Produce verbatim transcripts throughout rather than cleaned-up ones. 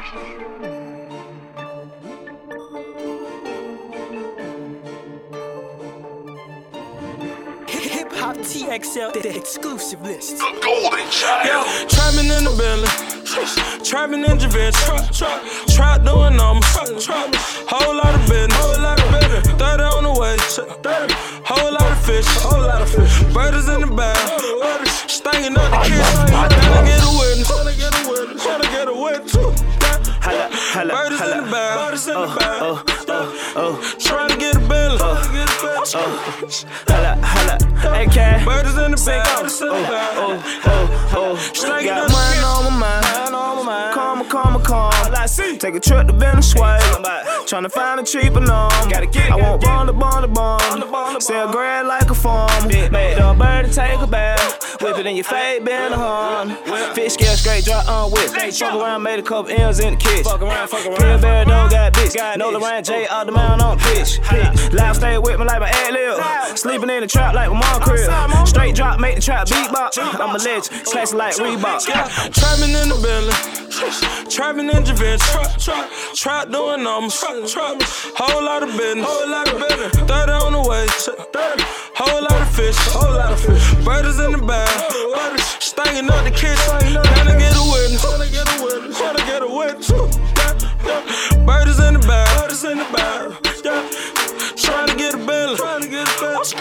Hip Hop T X L, the exclusive list. The Golden Child. Yo, trapping in the building, trapping in Javinci, trap, trap, trap doing numbers, trap, whole lot of business, whole lot of business, thirty on the way, whole lot of fish, whole lot of fish, burgers in the bag, stinging up the kids, tryna get a witness, tryna get a witness, tryna get a witness, Holla, holla, burgers holla. in the bag, burgers in the bag, Oh, oh, oh, tryna get a bill, oh, holla, holla. A K, burgers in the bag, oh, burgers in the bag, oh, oh, oh. stinging up Got the money kids. on my mind, calm, calm, calm. Take a trip to Venezuela, tryna find a cheaper numb. I want bond, bond, bond. Sell bread like a farm. Make the bird take a bath. Whip it in your face, bend a horn. Fish scale straight, dry on whip. Fuck around, made a couple M's in the kitchen. Fuck around, fuck around. Pill bear, don't got bitch. No Lorraine J out the mound on pitch. Loud stay with me like my ad lib. Sleeping in the trap like my mom crib. Straight drop, make the trap beatbox. I'm a legend, slice it like Reebok. Trapping in the building, trapping in Javinci, trap, trap, trap doing numbers, trap, whole lot of business, whole lot of business, thirty on the way, whole lot of fish, whole lot of fish, burgers in the bag, stinging up the kids, tryna get a witness, tryna get a witness, tryna get a witness, burgers in the bag, burgers in the bag, tryna get a bill, tryna get a bill,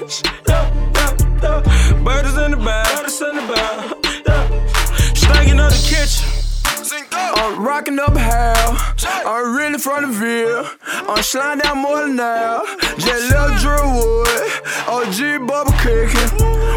burgers in the bag, burgers in the bag, stinging up the kitchen. I'm rocking up hell. I'm really from the Ville. I'm sliding down more than now. Just little Drew Wood. O G bubble kicking.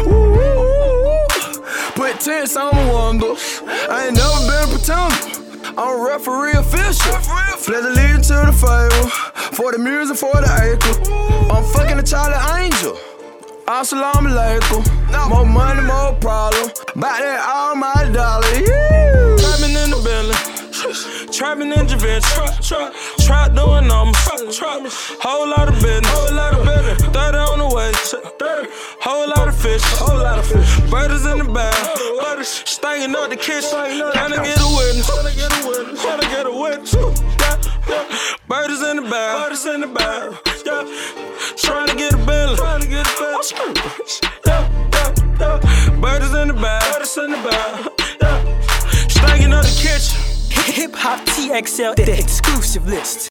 Put tents on my wonder. I ain't never been a pretender. I'm a referee official. Pledge allegiance to the favor. For the music, for the acre. I'm fucking a Charlie Angel. Assalamu alaikum. More money, more problem. Back that all my dollar. Yeah. Trapping in the building, trapping in Javinci, trap, trap, trap doing numbers, trap, whole lot of business, whole lot of business, thirty on the way, whole lot of fish, whole lot of fish, burgers in the bag, stinging up the kitchen, tryna get a witness, tryna get a witness, tryna get a witness, burgers in the bag, burgers in the bag, tryna get a bill, tryna get a bill, burgers in the bag, burgers in the bag. Stinging up the kitchen. Hip Hop T X L, the exclusive list.